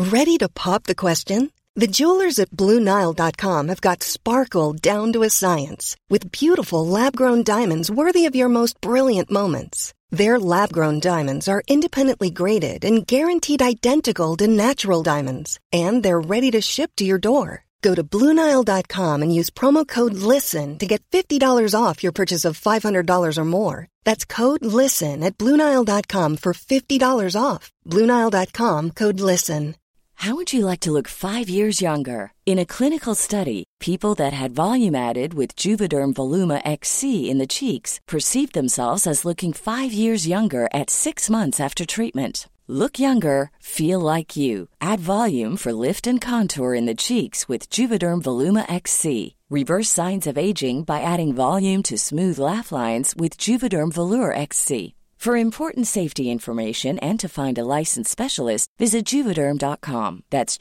Ready to pop the question? The jewelers at BlueNile.com have got sparkle down to a science with beautiful lab-grown diamonds worthy of your most brilliant moments. Their lab-grown diamonds are independently graded and guaranteed identical to natural diamonds, and they're ready to ship to your door. Go to BlueNile.com and use promo code LISTEN to get $50 off your purchase of $500 or more. That's code LISTEN at BlueNile.com for $50 off. BlueNile.com, code LISTEN. How would you like to look 5 years younger? In a clinical study, people that had volume added with Juvederm Voluma XC in the cheeks perceived themselves as looking 5 years younger at 6 months after treatment. Look younger, feel like you. Add volume for lift and contour in the cheeks with Juvederm Voluma XC. Reverse signs of aging by adding volume to smooth laugh lines with Juvederm Volure XC. For important safety information and to find a licensed specialist, visit Juvederm.com. That's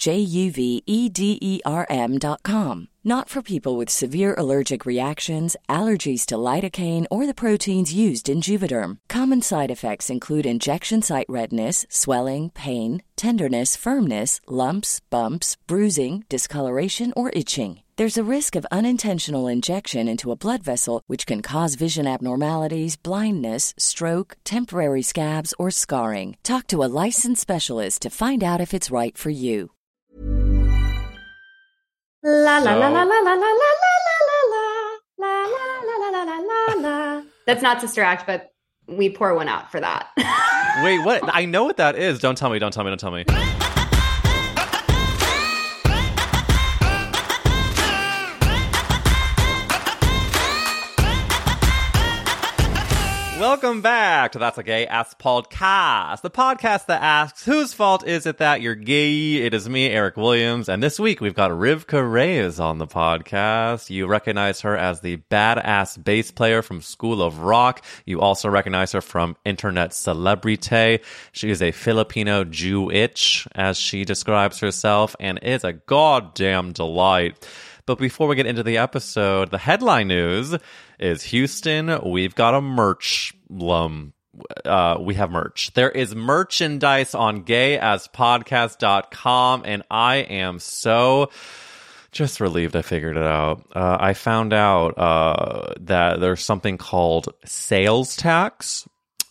JUVEDERM.com. Not for people with severe allergic reactions, allergies to lidocaine, or the proteins used in Juvederm. Common side effects include injection site redness, swelling, pain, tenderness, firmness, lumps, bumps, bruising, discoloration, or itching. There's a risk of unintentional injection into a blood vessel, which can cause vision abnormalities, blindness, stroke, temporary scabs, or scarring. Talk to a licensed specialist to find out if it's right for you. La la la la la la la la la la la la la la. That's not Sister Act, but we pour one out for that. Wait, what? I know what that is. Don't tell me. Don't tell me. Don't tell me. Welcome back to That's a Gay Ass Podcast, the podcast that asks, whose fault is it that you're gay? It is me, Eric Williams, and this week we've got Rivka Reyes on the podcast. You recognize her as the badass bass player from School of Rock. You also recognize her from Internet Celebrity. She is a Filipino Jew-itch, as she describes herself, and is a goddamn delight. But before we get into the episode, the headline news is Houston, we've got a merch we have merch. There is merchandise on gayaspodcast.com, and I am so just relieved I figured it out. I found out that there's something called sales tax.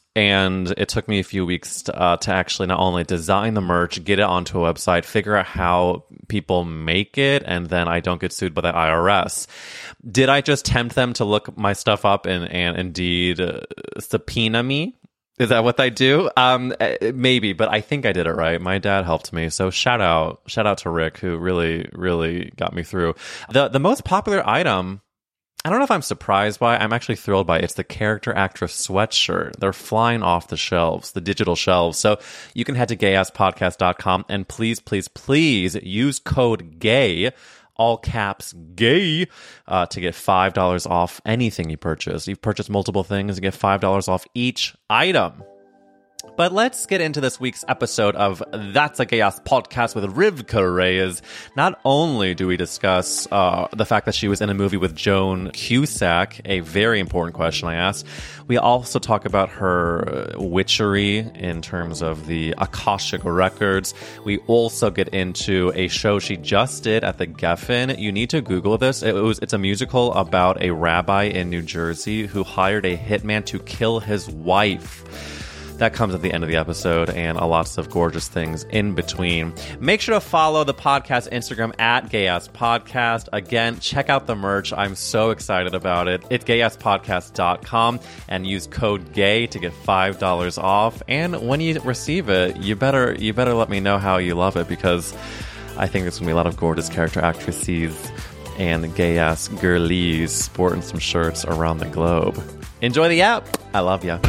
And it took me a few weeks to actually not only design the merch, get it onto a website, figure out how people make it, and then I don't get sued by the IRS. Did I just tempt them to look my stuff up and indeed subpoena me? Is that what I do? Maybe, but I think I did it right. My dad helped me, so shout out to Rick, who really, really got me through. The most popular item, I don't know if I'm surprised by it. I'm actually thrilled by it. It's the character actress sweatshirt. They're flying off the shelves, the digital shelves. So you can head to gayaspodcast.com and please, please, please use code GAY, all caps GAY, to get $5 off anything you purchase. You've purchased multiple things, you get $5 off each item. But let's get into this week's episode of That's a Gay Ass Podcast with Rivka Reyes. Not only do we discuss the fact that she was in a movie with Joan Cusack, a very important question I asked, we also talk about her witchery in terms of the Akashic Records. We also get into a show she just did at the Geffen. You need to Google this. It's a musical about a rabbi in New Jersey who hired a hitman to kill his wife. That comes at the end of the episode, and lots of gorgeous things in between. Make sure to follow the podcast Instagram at GayAssPodcast. Again, check out the merch. I'm so excited about it. It's gayaspodcast.com, and use code GAY to get $5 off. And when you receive it, you better let me know how you love it, because I think there's going to be a lot of gorgeous character actresses and gay-ass girlies sporting some shirts around the globe. Enjoy the app. I love ya.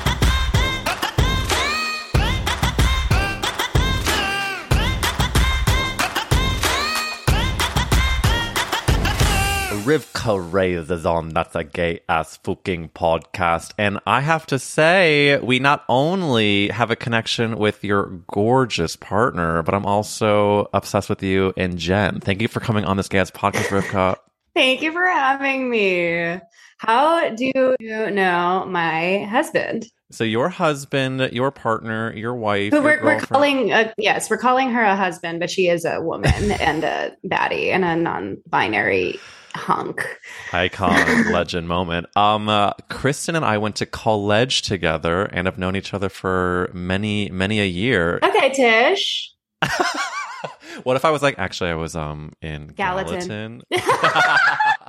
Rivka Reyes is on That's a Gay Ass Fucking Podcast. And I have to say, we not only have a connection with your gorgeous partner, but I'm also obsessed with you and Jen. Thank you for coming on this Gay Ass Podcast, Rivka. Thank you for having me. How do you know my husband? So your husband, your partner, your wife, But your we're girlfriend. we're calling her a husband, but she is a woman and a baddie and a non-binary hunk. Icon, legend moment. Kristen and I went to college together and have known each other for many, many a year. Okay, Tish. What if I was like, actually, I was in Gallatin. Gallatin.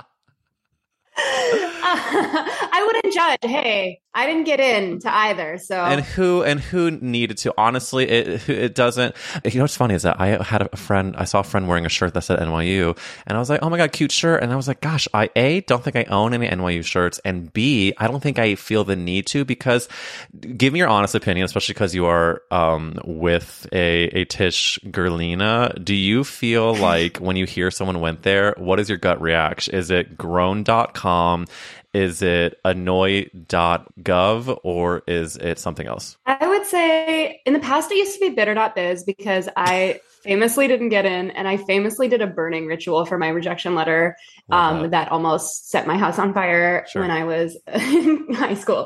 I wouldn't judge. Hey, I didn't get into either, so And who needed to? Honestly, it doesn't. You know what's funny is that I saw a friend wearing a shirt that said NYU, and I was like, oh my god, cute shirt. And I was like, gosh, I don't think I own any NYU shirts, and B, I don't think I feel the need to, because give me your honest opinion, especially because you are with a Tish Gerlina. Do you feel like when you hear someone went there, what is your gut reaction? Is it grown.com? Is it annoy.gov, or is it something else? I would say in the past it used to be bitter.biz because I famously didn't get in, and I famously did a burning ritual for my rejection letter that almost set my house on fire when I was in high school.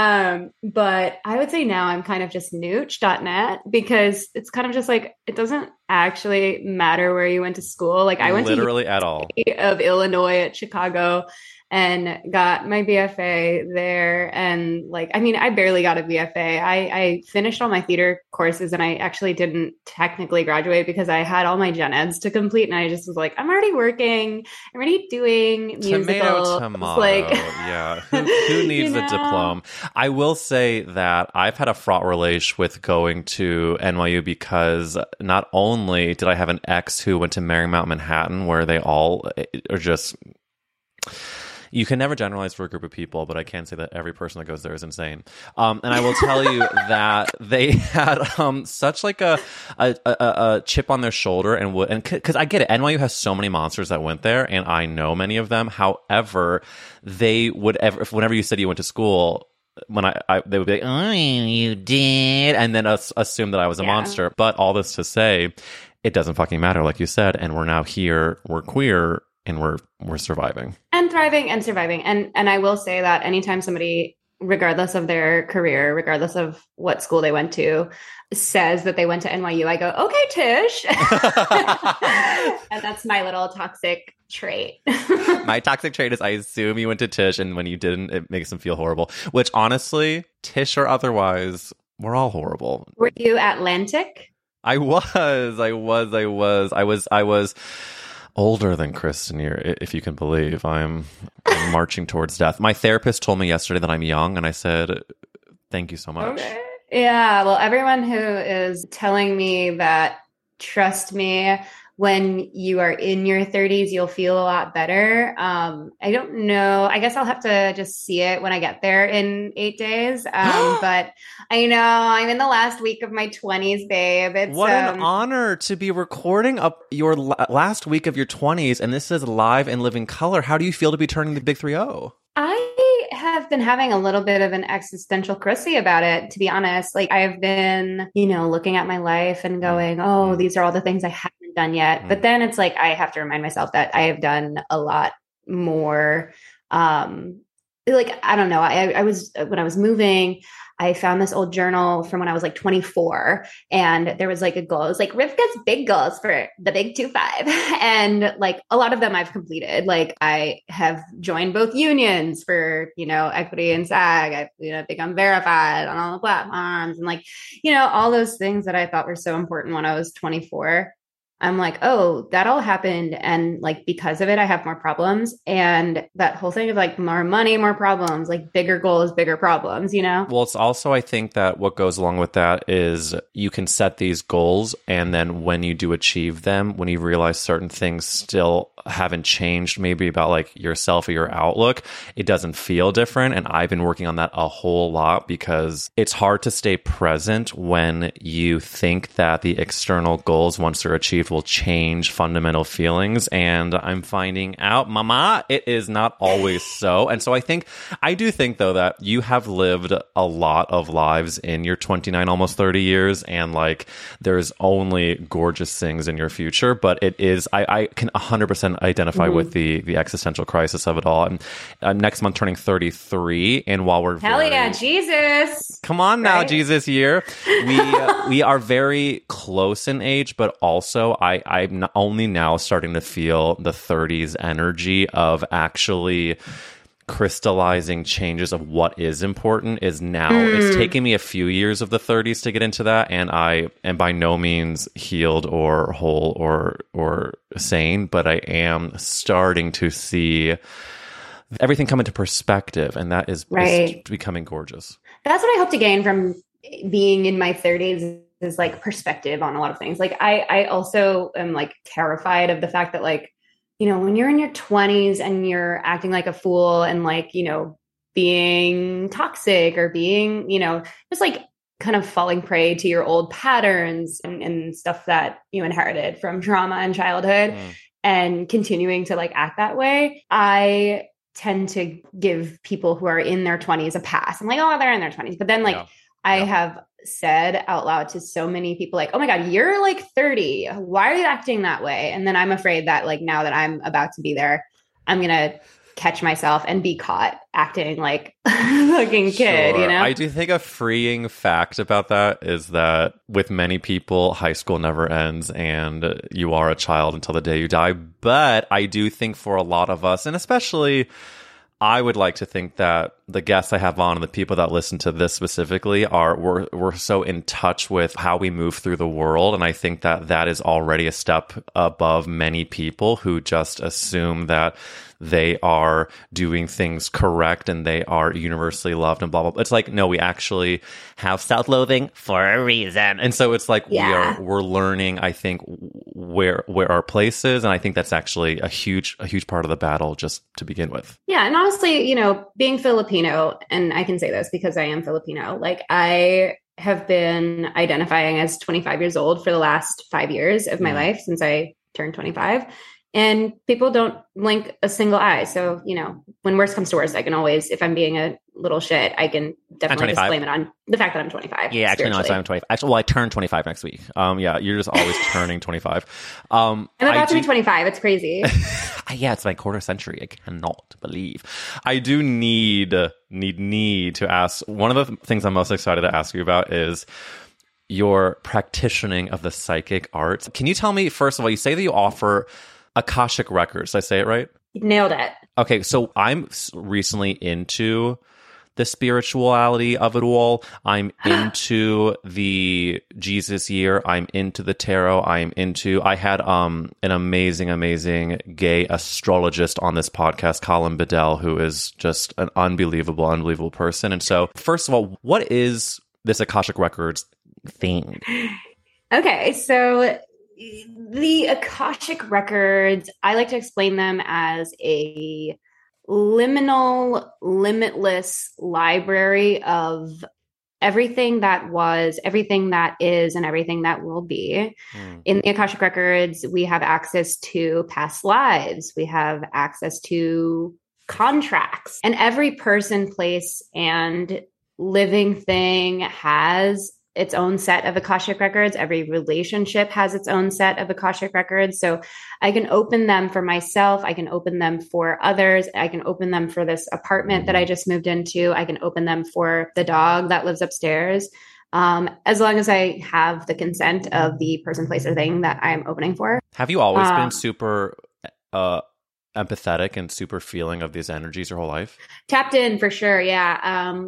But I would say now I'm kind of just nooch.net because it's kind of just like, it doesn't actually matter where you went to school. Like I went literally to at all of Illinois at Chicago and got my BFA there. And like, I mean, I barely got a BFA. I finished all my theater courses and I actually didn't technically graduate because I had all my gen eds to complete. And I just was like, I'm already working. I'm already doing musicals. Tomato. Like, yeah. Who needs a diploma? I will say that I've had a fraught relation with going to NYU because not only did I have an ex who went to Marymount Manhattan, where they all are just... You can never generalize for a group of people, but I can say that every person that goes there is insane. And I will tell you that they had such like a chip on their shoulder, and because I get it, NYU has so many monsters that went there, and I know many of them. However, they would whenever you said you went to school, when they would be like, oh, you did, and then assume that I was a monster. But all this to say, it doesn't fucking matter, like you said, and we're now here, we're queer, and we're surviving and thriving and surviving. And I will say that anytime somebody, regardless of their career, regardless of what school they went to, says that they went to NYU, I go, okay, Tish. And that's my little toxic trait. My toxic trait is I assume you went to Tish, and when you didn't, it makes them feel horrible, which honestly, Tish or otherwise, we're all horrible. Were you Atlantic? I was older than Kristen here, if you can believe. I'm marching towards death. My therapist told me yesterday that I'm young, and I said, thank you so much. Okay. Yeah, well, everyone who is telling me that, trust me, when you are in your 30s, you'll feel a lot better. I don't know. I guess I'll have to just see it when I get there in 8 days. But I know I'm in the last week of my 20s, babe. What an honor to be recording up your last week of your 20s. And this is live and living color. How do you feel to be turning the big 3-0? I have been having a little bit of an existential crisis about it, to be honest. Like I've been, looking at my life and going, oh, these are all the things I haven't done yet. But then it's like, I have to remind myself that I have done a lot more. Like, I don't know. I was, when I was moving, I found this old journal from when I was like 24, and there was like a goal. It was like Rivka's big goals for the big 2-5. And like a lot of them I've completed. Like I have joined both unions for, equity and SAG. I've, become verified on all the platforms and like, all those things that I thought were so important when I was 24. I'm like, oh, that all happened. And like, because of it, I have more problems. And that whole thing of like more money, more problems, like bigger goals, bigger problems, Well, it's also, I think that what goes along with that is you can set these goals. And then when you do achieve them, when you realize certain things still haven't changed, maybe about like yourself or your outlook, it doesn't feel different. And I've been working on that a whole lot because it's hard to stay present when you think that the external goals, once they're achieved, believe will change fundamental feelings. And I'm finding out, mama, it is not always so. And so I do think though that you have lived a lot of lives in your 29, almost 30 years. And like, there's only gorgeous things in your future, but it is, I can 100% identify with the existential crisis of it all. And next month turning 33. And while we're yeah, Jesus. Come on now, right? Jesus year. We are very close in age, but also I'm only now starting to feel the 30s energy of actually crystallizing changes of what is important is now. It's taken me a few years of the 30s to get into that, and I am by no means healed or whole or sane, but I am starting to see everything come into perspective, and that is becoming gorgeous. That's what I hope to gain from being in my 30s is like perspective on a lot of things. Like I also am like terrified of the fact that like, you know, when you're in your 20s and you're acting like a fool and like, you know, being toxic or being, you know, just like kind of falling prey to your old patterns and stuff that you inherited from trauma in childhood and continuing to like act that way, I tend to give people who are in their 20s a pass. I'm like, oh, they're in their 20s. But then like I have said out loud to so many people like, oh my God, you're like 30. Why are you acting that way? And then I'm afraid that like now that I'm about to be there, I'm going to catch myself and be caught acting like a fucking kid, you know? I do think a freeing fact about that is that with many people, high school never ends and you are a child until the day you die. But I do think for a lot of us, and especially I would like to think that the guests I have on and the people that listen to this specifically we're so in touch with how we move through the world. And I think that is already a step above many people who just assume that they are doing things correct and they are universally loved and blah, blah, blah. It's like, no, we actually have self-loathing for a reason. And so it's like we're learning, I think, where our place is. And I think that's actually a huge part of the battle just to begin with. Yeah. And honestly, you know, being Filipino, and I can say this because I am Filipino, like I have been identifying as 25 years old for the last 5 years of my life since I turned 25. And people don't blink a single eye. So, you know, when worst comes to worst, I can always, if I'm being a little shit, I can definitely just blame it on the fact that I'm 25. Yeah, actually, no, I'm 25. Actually, well, I turn 25 next week. Yeah, you're just always turning 25. I'm about to be 25. It's crazy. Yeah, it's my quarter century. I cannot believe. I do need to ask. One of the things I'm most excited to ask you about is your practicing of the psychic arts. Can you tell me, first of all, you say that you offer Akashic Records. Did I say it right? You nailed it. Okay, so I'm recently into the spirituality of it all. I'm into the Jesus year. I'm into the tarot. I had an amazing gay astrologist on this podcast, Colin Bedell, who is just an unbelievable person. And so, first of all, what is this Akashic Records thing? Okay, so the Akashic Records, I like to explain them as a liminal, limitless library of everything that was, everything that is, and everything that will be. In the Akashic Records, we have access to past lives. We have access to contracts. And every person, place, and living thing has its own set of Akashic Records. Every relationship has its own set of Akashic Records. So I can open them for myself. I can open them for others. I can open them for this apartment that I just moved into. I can open them for the dog that lives upstairs. As long as I have the consent of the person, place, or thing that I'm opening for. Have you always been super empathetic and super feeling of these energies your whole life? Tapped in for sure. Yeah.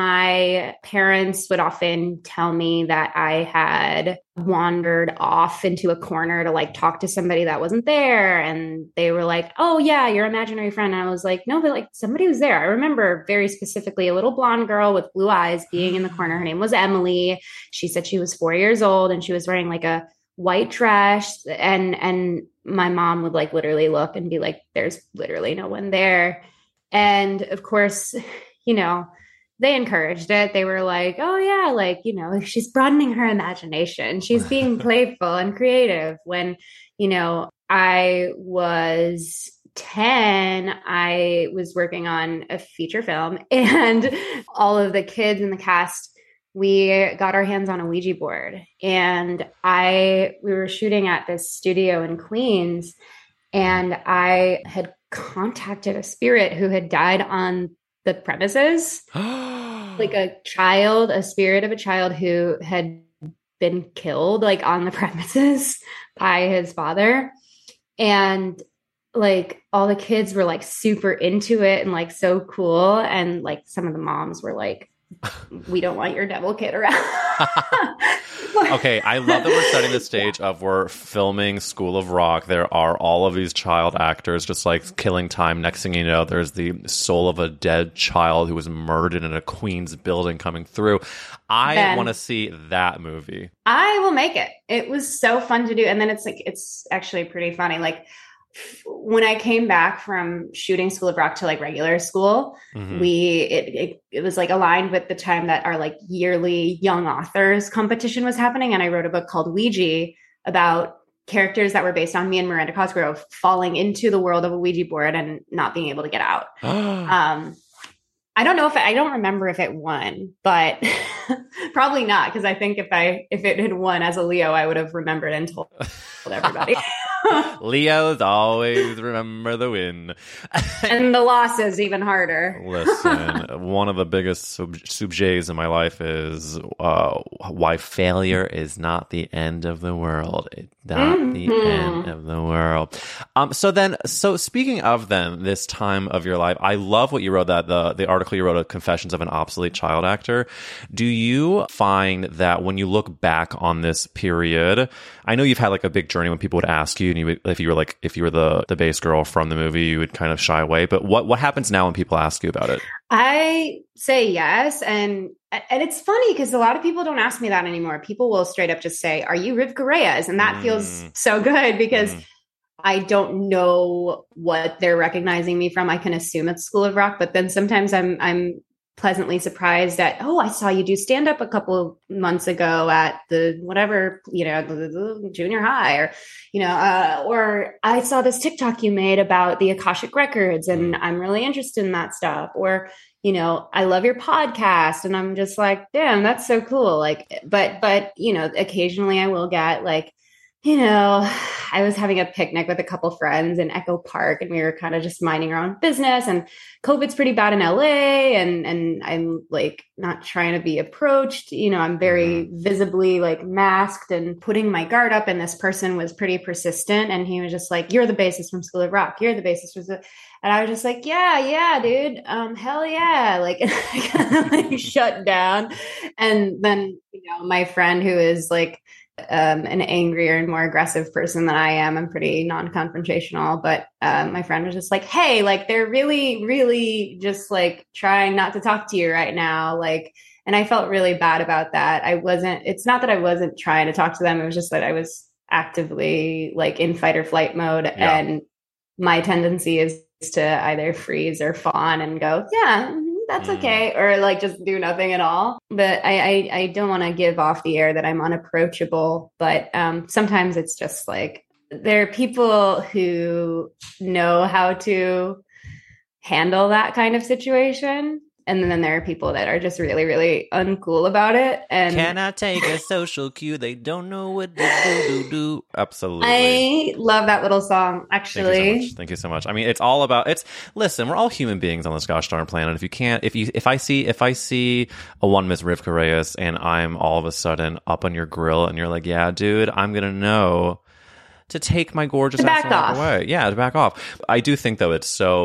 My parents would often tell me that I had wandered off into a corner to like talk to somebody that wasn't there. And they were like, oh yeah, your imaginary friend. And I was like, no, but like somebody was there. I remember very specifically a little blonde girl with blue eyes being in the corner. Her name was Emily. She said she was 4 years old and she was wearing like a white dress, and my mom would like literally look and be like, there's literally no one there. And of course, you know, they encouraged it. They were like, oh yeah, like, she's broadening her imagination. She's being playful and creative. When, I was 10, I was working on a feature film, and all of the kids in the cast, we got our hands on a Ouija board, and we were shooting at this studio in Queens, and I had contacted a spirit who had died on the premises, like a spirit of a child who had been killed, like on the premises by his father. And like all the kids were like super into it and like so cool. And like some of the moms were like, we don't want your devil kid around. Okay, I love that we're setting the stage of we're filming School of Rock. There are all of these child actors just like killing time. Next thing you know, there's the soul of a dead child who was murdered in a Queens building coming through. I want to see that movie. I will make it. It was so fun to do. And then it's actually pretty funny. Like, when I came back from shooting School of Rock to like regular school, it was like aligned with the time that our like yearly young authors competition was happening. And I wrote a book called Ouija about characters that were based on me and Miranda Cosgrove falling into the world of a Ouija board and not being able to get out. I don't know I don't remember if it won, but probably not. Cause I think if it had won as a Leo, I would have remembered and told everybody. Leos always remember the win. And the loss is even harder. Listen, one of the biggest subjets in my life is why failure is not the end of the world. It's not the end of the world. So speaking of then, this time of your life, I love what you wrote, that the article you wrote, Confessions of an Obsolete Child Actor. Do you find that when you look back on this period, I know you've had like a big journey when people would ask you, and if you were the bass girl from the movie, you would kind of shy away. But what happens now when people ask you about it? I say yes. And it's funny because a lot of people don't ask me that anymore. People will straight up just say, are you Rivka Reyes? And that feels so good because I don't know what they're recognizing me from. I can assume it's School of Rock, but then sometimes I'm pleasantly surprised at, oh, I saw you do stand up a couple of months ago at the whatever, the junior high, or I saw this TikTok you made about the Akashic Records and I'm really interested in that stuff. Or, I love your podcast, and I'm just like, damn, that's so cool. Like, but, occasionally I will get like, I was having a picnic with a couple friends in Echo Park, and we were kind of just minding our own business, and COVID's pretty bad in LA, and I'm like not trying to be approached. I'm very visibly like masked and putting my guard up, and this person was pretty persistent, and he was just like, you're the bassist from School of Rock. You're the bassist from and I was just like, yeah, dude. Hell yeah. Like, I kind of like shut down. And then, my friend who is like, an angrier and more aggressive person than I am. I'm pretty non-confrontational, but my friend was just like, hey, like they're really, really just like trying not to talk to you right now. Like, and I felt really bad about that. It's not that I wasn't trying to talk to them. It was just that I was actively like in fight or flight mode. Yeah. And my tendency is to either freeze or fawn and go, yeah, that's okay. Or like just do nothing at all. But I don't want to give off the air that I'm unapproachable. But sometimes it's just like there are people who know how to handle that kind of situation. And then there are people that are just really, really uncool about it. And cannot take a social cue. They don't know what to do. Absolutely. I love that little song, actually. Thank you so much. I mean, it's all about, listen, we're all human beings on this gosh darn planet. If I see a one Miss Rivka Reyes and I'm all of a sudden up on your grill and you're like, yeah, dude, I'm going to know to take my gorgeous ass away. Yeah, to back off. I do think, though,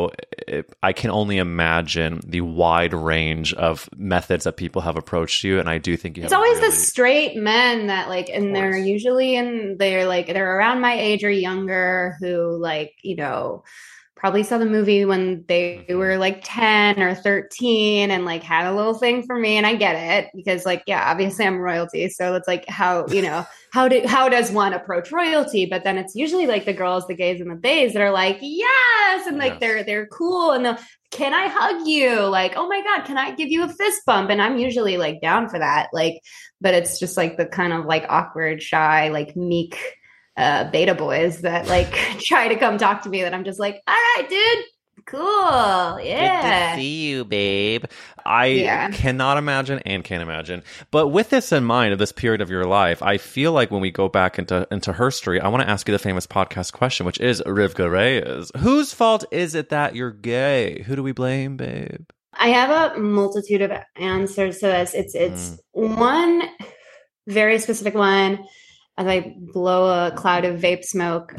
I can only imagine the wide range of methods that people have approached you, and I do think it's always the straight men that like, and they're usually they're around my age or younger who like, probably saw the movie when they were like 10 or 13 and like had a little thing for me. And I get it because like, yeah, obviously I'm royalty. So it's like how, you know, how does one approach royalty? But then it's usually like the girls, the gays and the bays that are like, yes. And like, they're cool. And they'll, can I hug you? Like, oh my God, can I give you a fist bump? And I'm usually like down for that. Like, but it's just like the kind of like awkward, shy, like meek beta boys that like try to come talk to me that I'm just like, all right, dude, cool. Yeah. Good to see you, babe. I cannot imagine and can't imagine. But with this in mind, of this period of your life, I feel like when we go back into history, I want to ask you the famous podcast question, which is, Rivka Reyes, whose fault is it that you're gay? Who do we blame, babe? I have a multitude of answers to this. It's one very specific one. As I blow a cloud of vape smoke,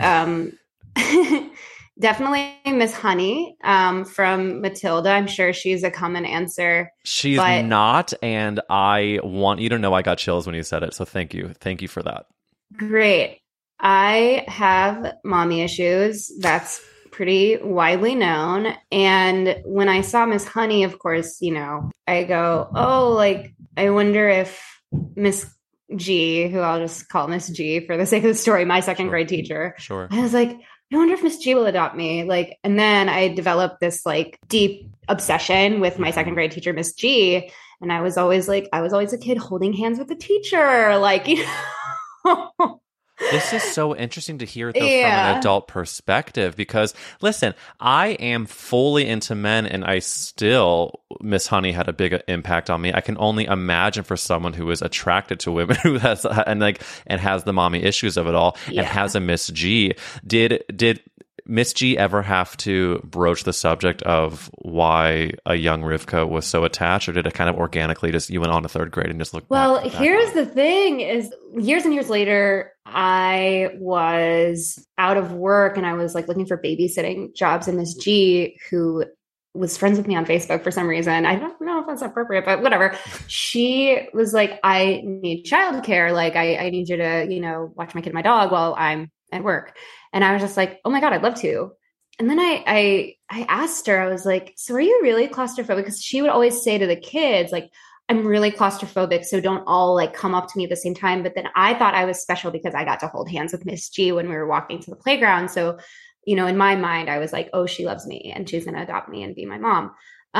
definitely Miss Honey from Matilda. I'm sure she's a common answer. She's not, and I want you to know I got chills when you said it. So thank you. Thank you for that. Great. I have mommy issues. That's pretty widely known. And when I saw Miss Honey, of course, you know, I go, oh, like, I wonder if Miss G, who I'll just call Miss G for the sake of the story, my second grade teacher. Sure. I was like, I wonder if Miss G will adopt me. Like, and then I developed this like deep obsession with my second grade teacher, Miss G. And I was always a kid holding hands with the teacher. Like, you know. This is so interesting to hear, though, from an adult perspective, because, listen, I am fully into men, and Miss Honey had a big impact on me. I can only imagine for someone who is attracted to women who has, and has the mommy issues of it all, and has a Miss G. Did Miss G ever have to broach the subject of why a young Rivka was so attached, or did it kind of organically just, you went on to third grade and just looked Well, here's the thing is, years and years later, I was out of work and I was like looking for babysitting jobs, and Miss G, who was friends with me on Facebook for some reason, I don't know if that's appropriate, but whatever. She was like, I need childcare. Like, I need you to, you know, watch my kid and my dog while I'm at work. And I was just like, oh my God, I'd love to. And then I asked her, I was like, so are you really claustrophobic? Because she would always say to the kids, like, I'm really claustrophobic, so don't all like come up to me at the same time. But then I thought I was special because I got to hold hands with Miss G when we were walking to the playground. So, you know, in my mind, I was like, oh, she loves me and she's going to adopt me and be my mom.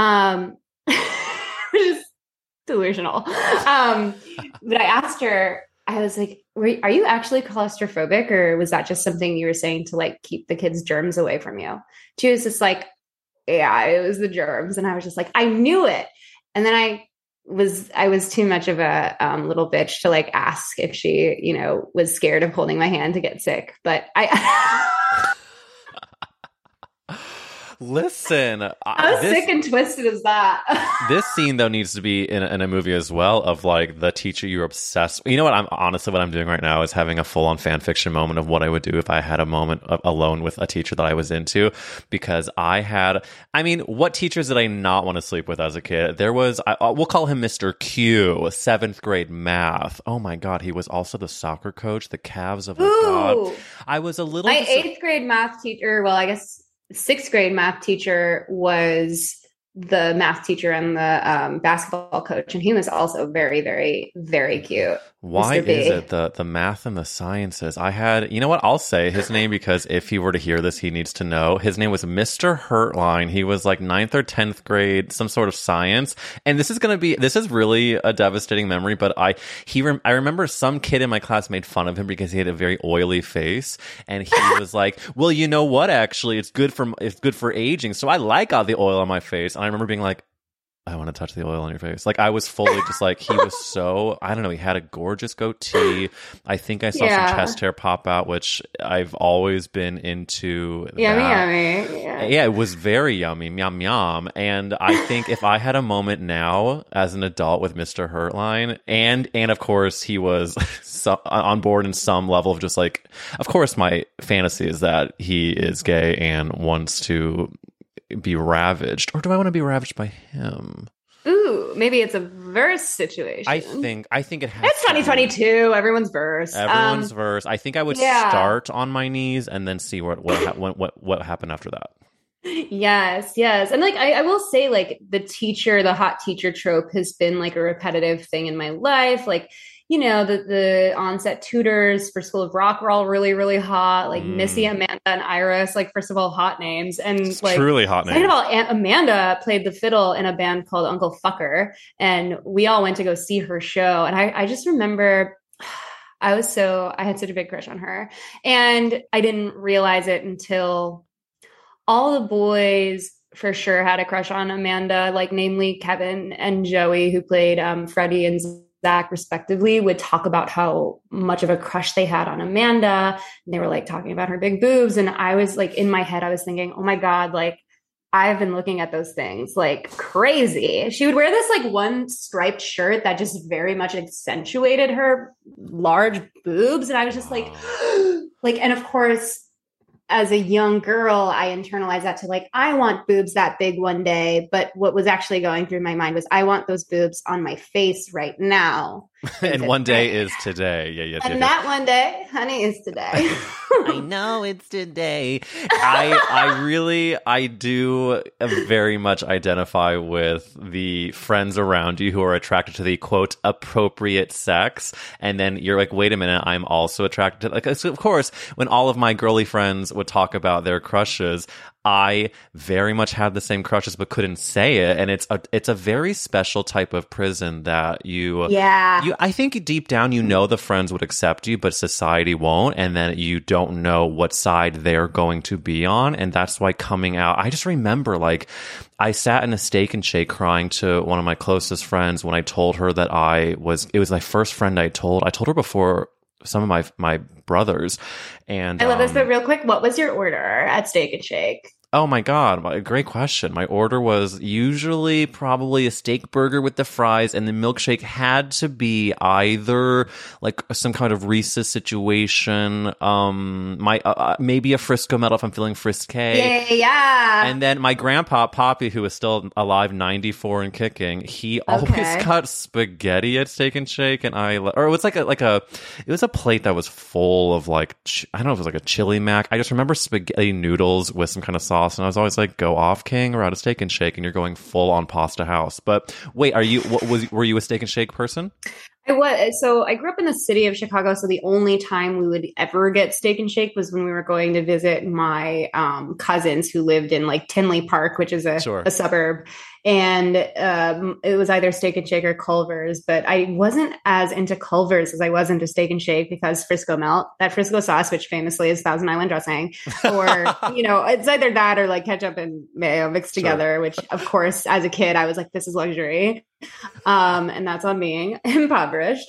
Which is delusional. But I asked her, I was like, are you actually claustrophobic, or was that just something you were saying to like keep the kids' germs away from you? She was just like, yeah, it was the germs. And I was just like, I knew it. And then I was too much of a little bitch to like ask if she, you know, was scared of holding my hand to get sick. But Listen, how sick and twisted is that? This scene, though, needs to be in a movie as well, of like the teacher you're obsessed with. You know what? What I'm doing right now is having a full-on fan fiction moment of what I would do if I had a moment alone with a teacher that I was into, because what teachers did I not want to sleep with as a kid? There was, we'll call him Mr. Q, 7th grade math. Oh my God, he was also the soccer coach, the Cavs of God. I was a little... My 8th grade math teacher, well, I guess 6th grade math teacher was the math teacher and the basketball coach, and he was also very, very, very cute. Why is it the math and the sciences? You know what? I'll say his name because if he were to hear this, he needs to know. His name was Mr. Hurtline. He was like 9th or 10th grade, some sort of science. And this is really a devastating memory, but I remember some kid in my class made fun of him because he had a very oily face. And he was like, well, you know what? Actually, it's good for aging. So I like all the oil on my face. And I remember being like, I want to touch the oil on your face. Like, I was fully just like, he was so, I don't know, he had a gorgeous goatee. I think I saw some chest hair pop out, which I've always been into. Yummy. Yeah, it was very yummy. Yum, yum. And I think if I had a moment now as an adult with Mr. Hurtline, and of course he was on board in some level of just like, of course my fantasy is that he is gay and wants to be ravaged, or do I want to be ravaged by him? Ooh, maybe it's a verse situation. I think it has. It's 2022. Everyone's verse. Verse. I think I would start on my knees and then see what happened after that. Yes, yes. And like I will say like the hot teacher trope has been like a repetitive thing in my life. Like, the onset tutors for School of Rock were all really, really hot. Like Missy, Mm. Amanda, and Iris, like first of all, hot names. And It's like truly hot second of names. all, Amanda played the fiddle in a band called Uncle Fucker. And we all went to go see her show. And I just remember I had such a big crush on her. And I didn't realize it until all the boys for sure had a crush on Amanda, like namely Kevin and Joey, who played Freddie and Zach respectively, would talk about how much of a crush they had on Amanda. And they were like talking about her big boobs. And I was like, in my head, I was thinking, oh my God, like I've been looking at those things like crazy. She would wear this like one striped shirt that just very much accentuated her large boobs. And I was just like, like, and of course, as a young girl, I internalized that to like, I want boobs that big one day. But what was actually going through my mind was, I want those boobs on my face right now. And one day is today. Yeah. And that one day, honey, is today. I know it's today. I do very much identify with the friends around you who are attracted to the quote appropriate sex, and then you're like, wait a minute, I'm also attracted to, like, so of course, when all of my girly friends would talk about their crushes, I very much had the same crushes but couldn't say it, and it's a very special type of prison that I think deep down the friends would accept you but society won't, and then you don't know what side they're going to be on, and that's why coming out, I just remember like I sat in a Steak and Shake crying to one of my closest friends when I told her that it was my first friend I told her before some of my brothers. And I love this, but real quick, what was your order at Steak and Shake? Oh my God, great question. My order was usually probably a steak burger with the fries, and the milkshake had to be either like some kind of Reese's situation, maybe a Frisco Medal if I'm feeling frisque. Yeah. And then my grandpa, Poppy, who is still alive, 94 and kicking, he always got spaghetti at Steak and Shake, and it was it was a plate that was full of like, I don't know if it was like a chili mac. I just remember spaghetti noodles with some kind of sauce. And I was always like, go off, King, or out of Steak and Shake, and you're going full on pasta house. But wait, were you a Steak and Shake person? I was. So I grew up in the city of Chicago. So the only time we would ever get Steak and Shake was when we were going to visit my cousins who lived in like Tinley Park, which is a suburb. And it was either Steak and Shake or Culver's. But I wasn't as into Culver's as I was into Steak and Shake because Frisco Melt, that Frisco sauce, which famously is Thousand Island dressing, or, it's either that or like ketchup and mayo mixed together, which of course, as a kid, I was like, this is luxury. And that's on being impoverished.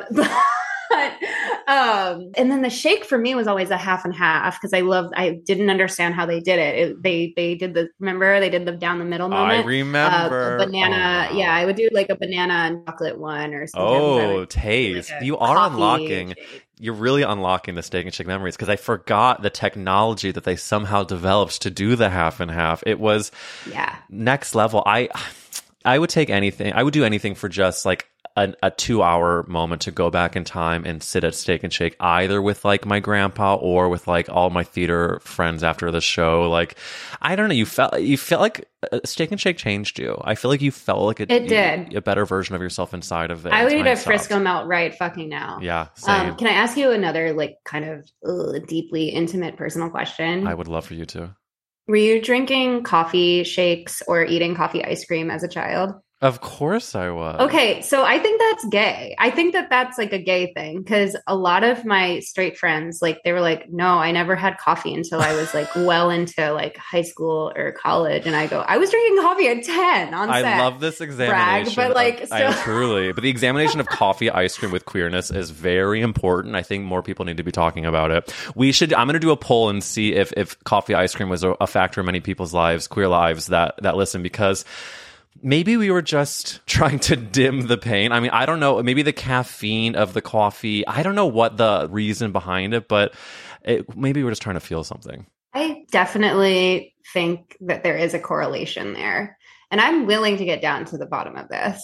And then the shake for me was always a half and half because I didn't understand how they did it. They did the down the middle moment. I remember. A banana. Oh, wow. Yeah, I would do like a banana and chocolate one or something. Oh, taste. Like you are unlocking. Shake. You're really unlocking the Steak and Shake memories because I forgot the technology that they somehow developed to do the half and half. It was next level. I would take anything. I would do anything for just like a 2-hour moment to go back in time and sit at Steak and Shake, either with like my grandpa or with like all my theater friends after the show. Like, I don't know. You felt like Steak and Shake changed you. I feel like you felt like it did a better version of yourself inside of it. I would eat a Frisco Melt right fucking now. Yeah. Same. Can I ask you another like kind of deeply intimate personal question? I would love for you to. Were you drinking coffee shakes or eating coffee ice cream as a child? Of course I was. Okay, so I think that's gay. I think that that's like a gay thing because a lot of my straight friends, like they were like, no, I never had coffee until I was like well into like high school or college. And I go, I was drinking coffee at 10 on set. I love this examination. Brag, but like, but the examination of coffee ice cream with queerness is very important. I think more people need to be talking about it. I'm going to do a poll and see if coffee ice cream was a factor in many people's lives, queer lives that listen, because maybe we were just trying to dim the pain. I mean, I don't know. Maybe the caffeine of the coffee. I don't know what the reason behind it, but maybe we're just trying to feel something. I definitely think that there is a correlation there. And I'm willing to get down to the bottom of this.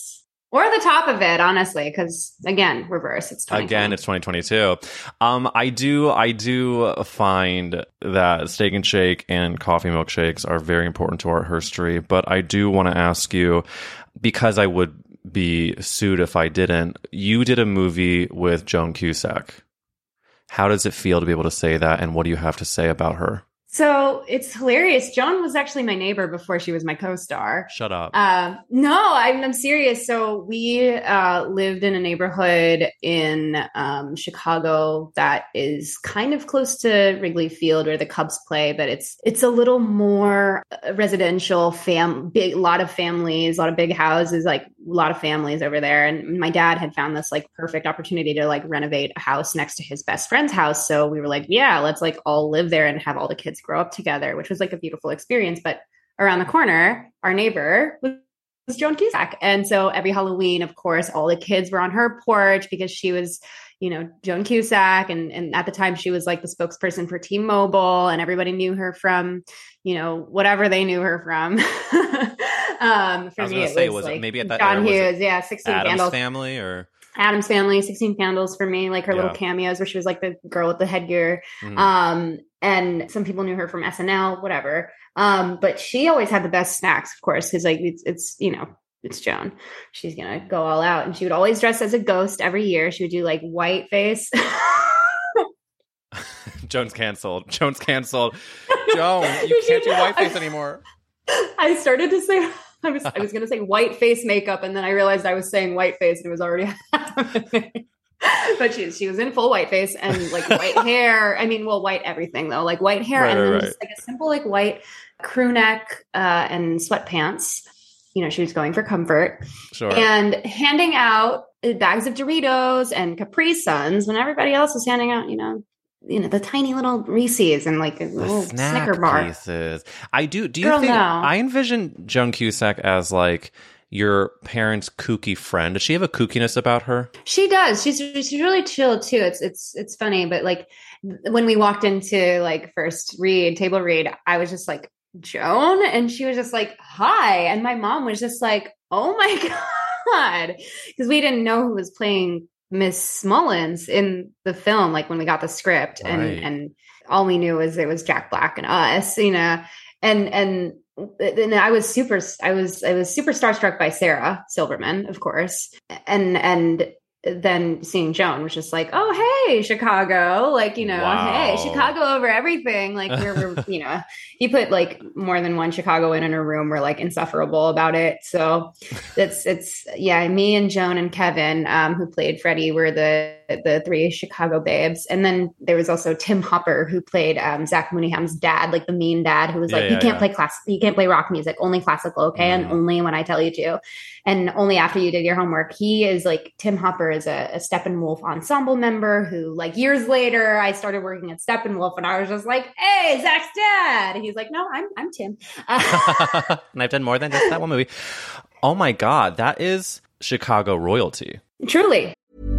Or the top of it, honestly, because again, reverse. It's 2020. Again, it's 2022. I do find that Steak and Shake and coffee milkshakes are very important to our history. But I do want to ask you, because I would be sued if I didn't. You did a movie with Joan Cusack. How does it feel to be able to say that, and what do you have to say about her? So it's hilarious. Joan was actually my neighbor before she was my co-star. Shut up. No, I'm serious. So we lived in a neighborhood in Chicago that is kind of close to Wrigley Field where the Cubs play, but it's a little more residential, big, lot of families, a lot of big houses, like a lot of families over there. And my dad had found this like perfect opportunity to like renovate a house next to his best friend's house. So we were like, yeah, let's like all live there and have all the kids grow up together, which was like a beautiful experience. But around the corner, our neighbor was Joan Cusack. And so every Halloween, of course, all the kids were on her porch because she was, Joan Cusack. And at the time she was like the spokesperson for T-Mobile, and everybody knew her from, whatever they knew her from. For me, it was like maybe at that John Hughes, 16 Addams Candles. Family or Adam's Family, 16 Candles for me, like her little cameos where she was like the girl with the headgear. And some people knew her from SNL, whatever. But she always had the best snacks, of course, because like it's Joan. She's gonna go all out, and she would always dress as a ghost every year. She would do like white face. Joan's canceled. Joan, you can't do white face anymore. I started to say. I was going to say white face makeup, and then I realized I was saying white face, and it was already happening. But she was in full white face and like white hair. I mean, well, white everything though, like white hair, and then just like a simple like white crew neck and sweatpants. She was going for comfort. Sure. And handing out bags of Doritos and Capri Suns when everybody else was handing out, the tiny little Reese's and like a little Snicker bar pieces. Do you think I envision Joan Cusack as like your parents' kooky friend? Does she have a kookiness about her? She does. She's really chill too. It's funny, but like when we walked into like first table read, I was just like, Joan, and she was just like, hi, and my mom was just like, oh my God, because we didn't know who was playing Miss Mullins in the film, like when we got the script, and all we knew was it was Jack Black and us, and I was super starstruck by Sarah Silverman, of course, and then seeing Joan was just like, oh, hey, Chicago, like, wow. Hey, Chicago over everything. Like we're you put like more than one Chicago in a room, we're like insufferable about it. So it's me and Joan and Kevin, who played Freddie, were the three Chicago babes. And then there was also Tim Hopper, who played Zach Mooneyham's dad, like the mean dad, who was like, you can't play rock music, only classical, okay? And only when I tell you to. And only after you did your homework. He is like, Tim Hopper is a Steppenwolf ensemble member who, like, years later, I started working at Steppenwolf, and I was just like, hey, Zach's dad. And he's like, no, I'm Tim. And I've done more than just that one movie. Oh my God, that is Chicago royalty. Truly.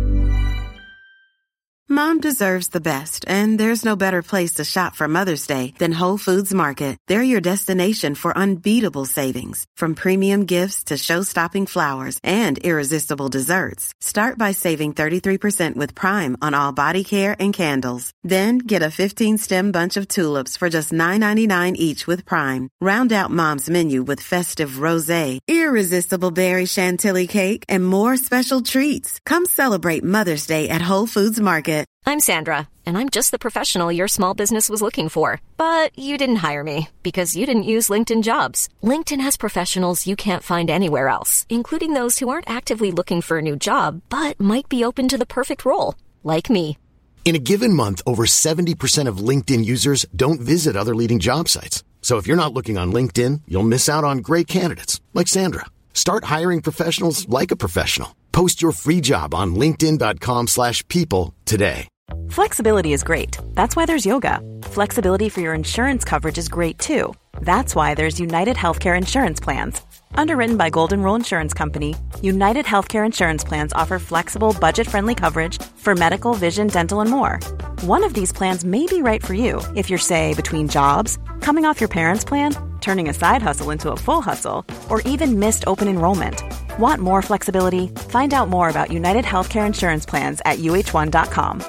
Mom deserves the best, and there's no better place to shop for Mother's Day than Whole Foods Market. They're your destination for unbeatable savings, from premium gifts to show-stopping flowers and irresistible desserts. Start by saving 33% with Prime on all body care and candles. Then get a 15-stem bunch of tulips for just $9.99 each with Prime. Round out Mom's menu with festive rosé, irresistible berry chantilly cake, and more special treats. Come celebrate Mother's Day at Whole Foods Market. I'm Sandra, and I'm just the professional your small business was looking for. But you didn't hire me because you didn't use LinkedIn Jobs. LinkedIn has professionals you can't find anywhere else, including those who aren't actively looking for a new job, but might be open to the perfect role, like me. In a given month, over 70% of LinkedIn users don't visit other leading job sites. So if you're not looking on LinkedIn, you'll miss out on great candidates, like Sandra. Start hiring professionals like a professional. Post your free job on linkedin.com/people today. Flexibility is great. That's why there's yoga. Flexibility for your insurance coverage is great too. That's why there's United Healthcare Insurance Plans. Underwritten by Golden Rule Insurance Company, United Healthcare Insurance Plans offer flexible, budget-friendly coverage for medical, vision, dental, and more. One of these plans may be right for you if you're, say, between jobs, coming off your parents' plan, turning a side hustle into a full hustle, or even missed open enrollment. Want more flexibility? Find out more about United Healthcare Insurance Plans at uh1.com.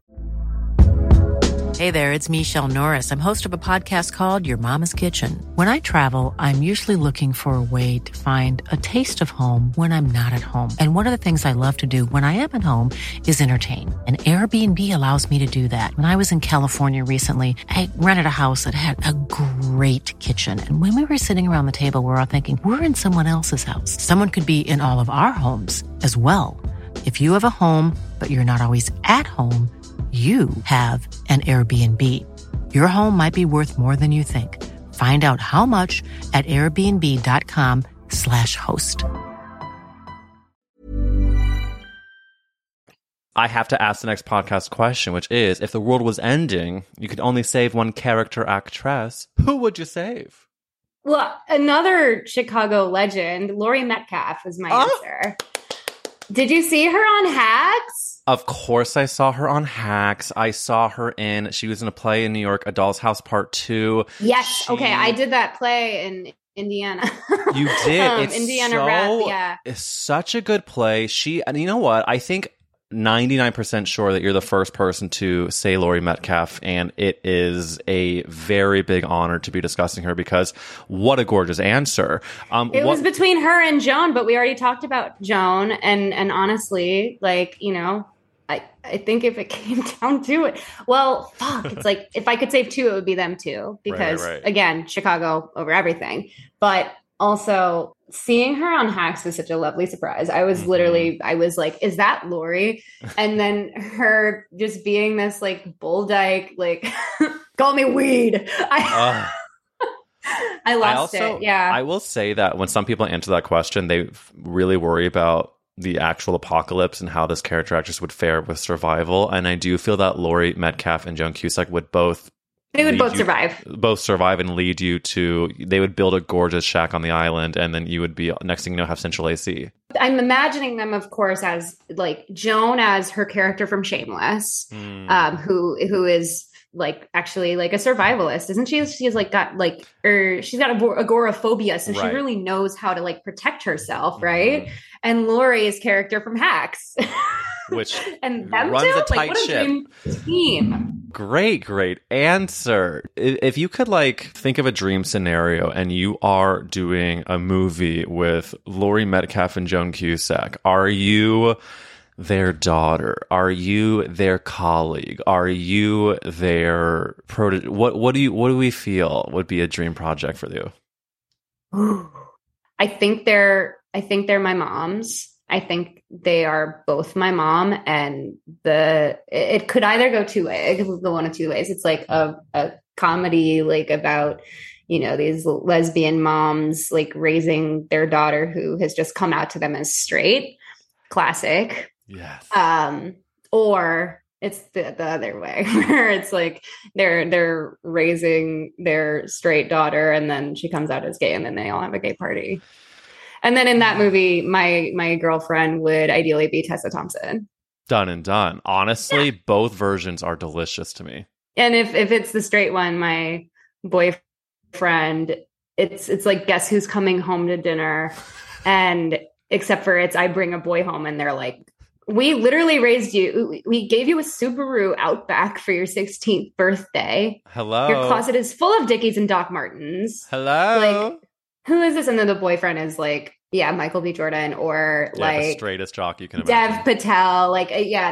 Hey there, it's Michelle Norris. I'm host of a podcast called Your Mama's Kitchen. When I travel, I'm usually looking for a way to find a taste of home when I'm not at home. And one of the things I love to do when I am at home is entertain. And Airbnb allows me to do that. When I was in California recently, I rented a house that had a great kitchen. And when we were sitting around the table, we were all thinking, we're in someone else's house. Someone could be in all of our homes as well. If you have a home, but you're not always at home, you have an Airbnb. Your home might be worth more than you think. Find out how much at airbnb.com/host. I have to ask the next podcast question, which is, if the world was ending, you could only save one character actress, who would you save? Well, another Chicago legend, Laurie Metcalf is my answer. Did you see her on Hacks? Of course I saw her on Hacks. I saw her she was in a play in New York, A Doll's House Part 2. Yes. Okay, I did that play in Indiana. You did? It's Indiana Rep, yeah. It's such a good play. And you know what? I think 99% sure that you're the first person to say Laurie Metcalf, and it is a very big honor to be discussing her because what a gorgeous answer. It was between her and Joan, but we already talked about Joan, and honestly, like, you know, I think if it came down to it, well, fuck, it's like if I could save two, it would be them two because right. Again, Chicago over everything, but also seeing her on Hacks was such a lovely surprise. I was like, is that Laurie? And then her just being this like bull dyke, like, call me weed. I lost it. Yeah. I will say that when some people answer that question, they really worry about the actual apocalypse and how this character actress would fare with survival. And I do feel that Laurie Metcalf and Joan Cusack would both survive and lead you to, they would build a gorgeous shack on the island, and then you would be, next thing you know, have central AC. I'm imagining them, of course, as like Joan as her character from Shameless, who is like actually like a survivalist, isn't she? She's like got like, or she's got agoraphobia, so she really knows how to like protect herself, right? And Laurie's character from Hacks, which and them runs two? a tight like, what ship. A dream team. Great answer. If you could like think of a dream scenario and you are doing a movie with Laurie Metcalf and Joan Cusack, are you their daughter? Are you their colleague? Are you their what do we feel would be a dream project for you? I think they're my moms. I think they are both my mom, and it could either go two ways. It could go one of two ways. It's like a comedy, like about, you know, these lesbian moms like raising their daughter who has just come out to them as straight. Classic. Yes. Or it's the other way, where it's like they're raising their straight daughter, and then she comes out as gay, and then they all have a gay party. And then in that movie, my girlfriend would ideally be Tessa Thompson. Done and done. Honestly, both versions are delicious to me. And if it's the straight one, my boyfriend, it's like, guess who's coming home to dinner? And except for I bring a boy home, and they're like, we literally raised you. We gave you a Subaru Outback for your 16th birthday. Hello. Your closet is full of Dickies and Doc Martens. Hello. Like, who is this? And then the boyfriend is like, yeah, Michael B. Jordan, or like the straightest jock you can imagine. Dev Patel. Like,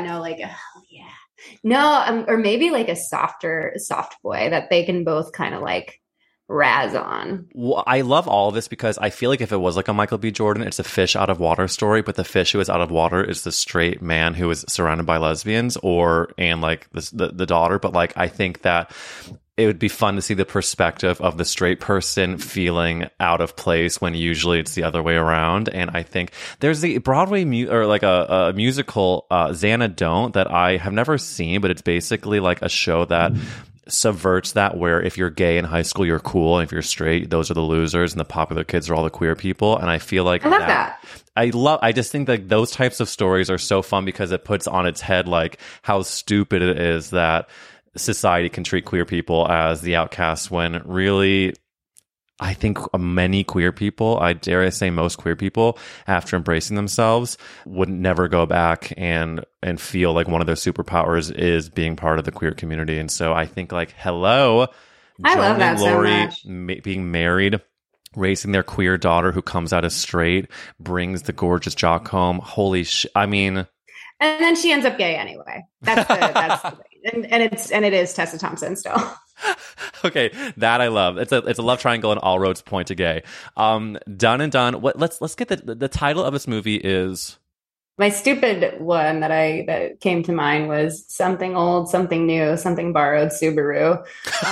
no, or maybe like a soft boy that they can both kind of like razz on. Well, I love all of this because I feel like if it was like a Michael B. Jordan, it's a fish out of water story, but the fish who is out of water is the straight man who is surrounded by lesbians, and like the daughter. But like, I think that it would be fun to see the perspective of the straight person feeling out of place when usually it's the other way around. And I think there's the Broadway a musical, Xana Don't, that I have never seen, but it's basically like a show that subverts that, where if you're gay in high school, you're cool, and if you're straight, those are the losers, and the popular kids are all the queer people. And I feel like I love that. I just think that those types of stories are so fun because it puts on its head like how stupid it is that society can treat queer people as the outcasts, when really I think many queer people, I dare say most queer people, after embracing themselves, would never go back and feel like one of their superpowers is being part of the queer community. And so I think like, hello, I Joan love that and Lori so much. being married, raising their queer daughter who comes out as straight, brings the gorgeous Jock home. Holy I mean, and then she ends up gay anyway. That's the thing. And it is Tessa Thompson still. Okay, that I love. It's a love triangle and all roads point to gay. Done and Done. Let's get the title of this movie is. My stupid one that came to mind was Something Old, Something New, Something Borrowed, Subaru.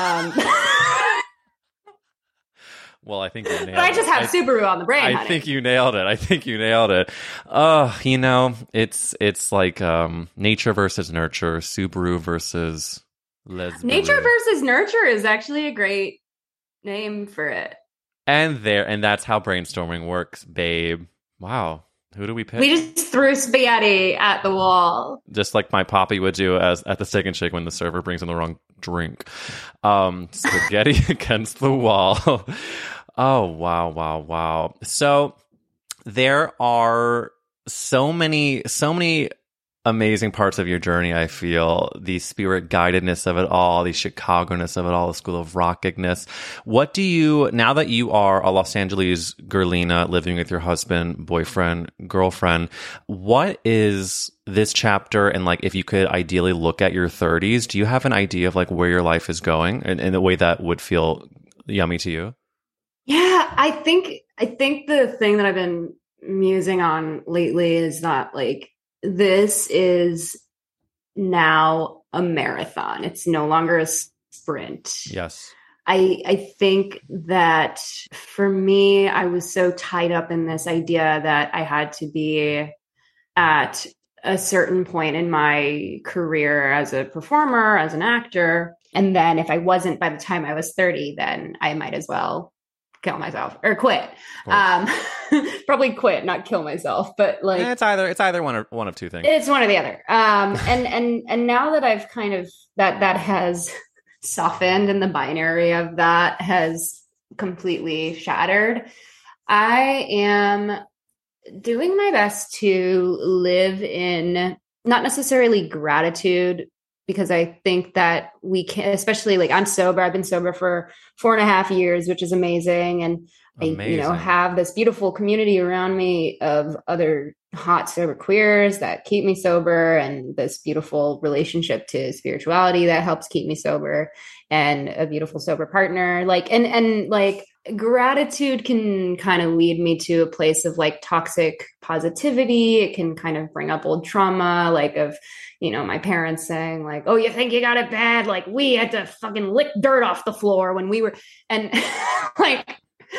Well, I think you nailed it. But I just have Subaru on the brain. I think you nailed it. You know, it's like nature versus nurture, Subaru versus lesbian. Nature versus nurture is actually a great name for it. And that's how brainstorming works, babe. Wow. Who do we pick? We just threw spaghetti at the wall. Just like my poppy would do at the Steak and Shake when the server brings in the wrong drink. Spaghetti against the wall. Oh, wow. So there are so many amazing parts of your journey, I feel. The spirit guidedness of it all, the Chicago-ness of it all, the School of Rockness. What do you, now that you are a Los Angeles girlina living with your husband, boyfriend, girlfriend, what is this chapter? And like, if you could ideally look at your 30s, do you have an idea of like where your life is going in a way that would feel yummy to you? Yeah, I think the thing that I've been musing on lately is that like, this is now a marathon. It's no longer a sprint. Yes. I think that for me, I was so tied up in this idea that I had to be at a certain point in my career as a performer, as an actor. And then if I wasn't by the time I was 30, then I might as well kill myself or quit. Probably quit, not kill myself, but like it's either one of two things. It's one or the other. And now that I've kind of that has softened and the binary of that has completely shattered, I am doing my best to live in not necessarily gratitude, because I think that we can, especially like I'm sober. I've been sober for 4.5 years, which is amazing. And I, have this beautiful community around me of other hot sober queers that keep me sober, and this beautiful relationship to spirituality that helps keep me sober, and a beautiful sober partner. Like, and like gratitude can kind of lead me to a place of like toxic positivity. It can kind of bring up old trauma, like of, my parents saying like, oh, you think you got it bad? Like we had to fucking lick dirt off the floor when we were, and like,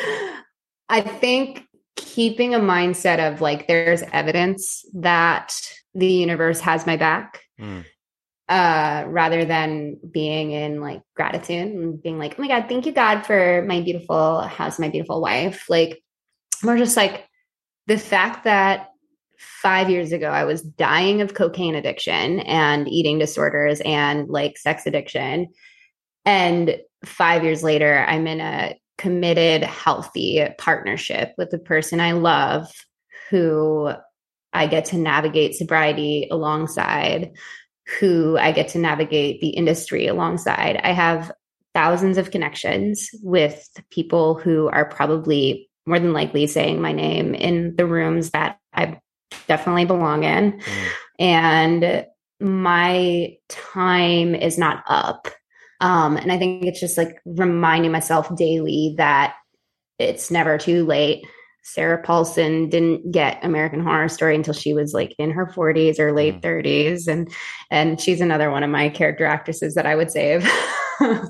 I think keeping a mindset of like, there's evidence that the universe has my back, rather than being in like gratitude and being like, oh my God, thank you God for my beautiful house, my beautiful wife. Like, we're just like the fact that 5 years ago, I was dying of cocaine addiction and eating disorders and like sex addiction. And 5 years later, I'm in a committed, healthy partnership with the person I love, who I get to navigate sobriety alongside, who I get to navigate the industry alongside. I have thousands of connections with people who are probably more than likely saying my name in the rooms that I definitely belong in. And my time is not up. And I think it's just like reminding myself daily that it's never too late. Sarah Paulson didn't get American Horror Story until she was like in her 40s or late 30s. And she's another one of my character actresses that I would save.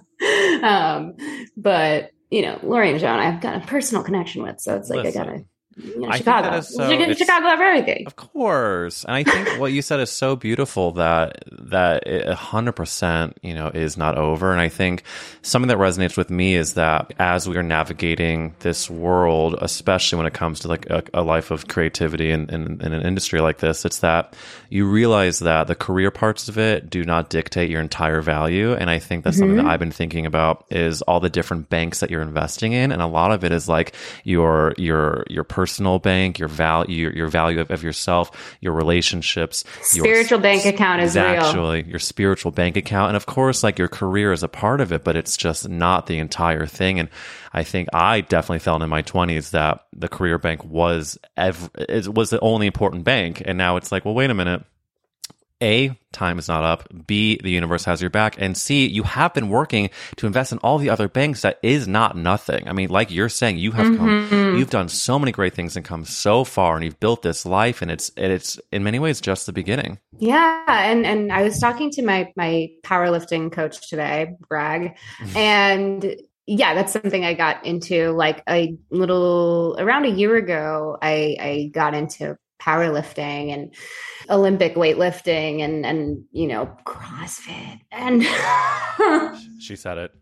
But, Lori and Joan, I've got a personal connection with. So it's like, Listen, I gotta I Chicago. think that is so, Chicago over everything. Of course. And I think what you said is so beautiful that it 100%, is not over. And I think something that resonates with me is that as we are navigating this world, especially when it comes to like a life of creativity in an industry like this, it's that you realize that the career parts of it do not dictate your entire value. And I think that's something that I've been thinking about is all the different banks that you're investing in. And a lot of it is like your personal bank, your value of yourself, your relationships, spiritual bank account is real. Actually, your spiritual bank account, and of course, like your career is a part of it, but it's just not the entire thing. And I think I definitely felt in my 20s that the career bank was the only important bank, and now it's like, well, wait a minute. A, time is not up. B, the universe has your back. And C, you have been working to invest in all the other banks. That is not nothing. I mean, like you're saying, you have you've done so many great things and come so far, and you've built this life, and it's in many ways just the beginning. Yeah. And I was talking to my powerlifting coach today, Bragg, and yeah, that's something I got into like around a year ago. I got into powerlifting and Olympic weightlifting and CrossFit and she said it.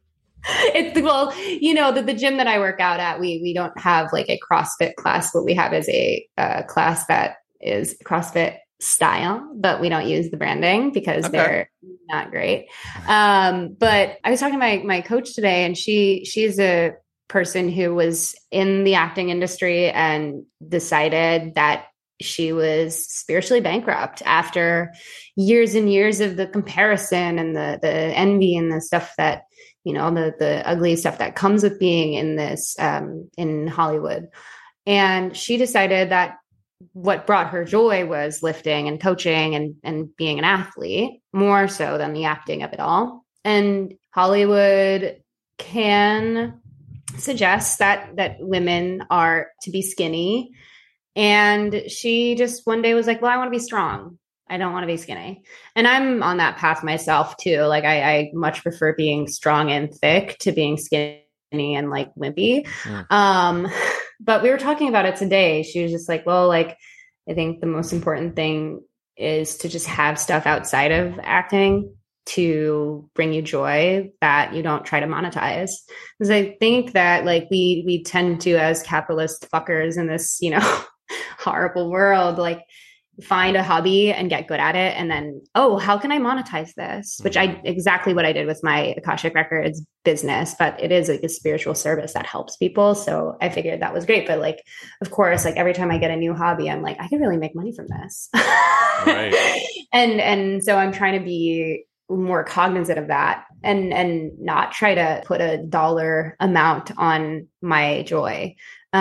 The gym that I work out at, we don't have like a CrossFit class. What we have is a class that is CrossFit style, but we don't use the branding because they're not great. But I was talking to my coach today, and she's a person who was in the acting industry and decided that she was spiritually bankrupt after years and years of the comparison and the envy and the stuff that, the ugly stuff that comes with being in this, in Hollywood. And she decided that what brought her joy was lifting and coaching and being an athlete more so than the acting of it all. And Hollywood can suggest that women are to be skinny. And she just one day was like, well, I want to be strong. I don't want to be skinny. And I'm on that path myself too. Like I much prefer being strong and thick to being skinny and like wimpy. But we were talking about it today. She was just like, well, like, I think the most important thing is to just have stuff outside of acting to bring you joy that you don't try to monetize. Because I think that like we tend to, as capitalist fuckers in this, horrible world, like find a hobby and get good at it. And then, how can I monetize this? Which exactly what I did with my Akashic Records business, but it is like a spiritual service that helps people. So I figured that was great. But like, of course, like every time I get a new hobby, I'm like, I can really make money from this. Right. And so I'm trying to be more cognizant of that and not try to put a dollar amount on my joy.